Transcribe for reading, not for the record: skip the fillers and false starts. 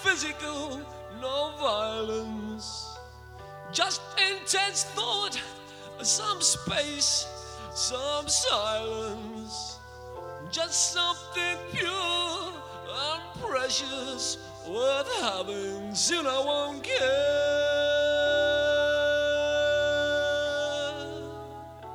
physical, no violence. Just intense thought, some space, some silence. Just something pure and precious worth having. Soon I won't care.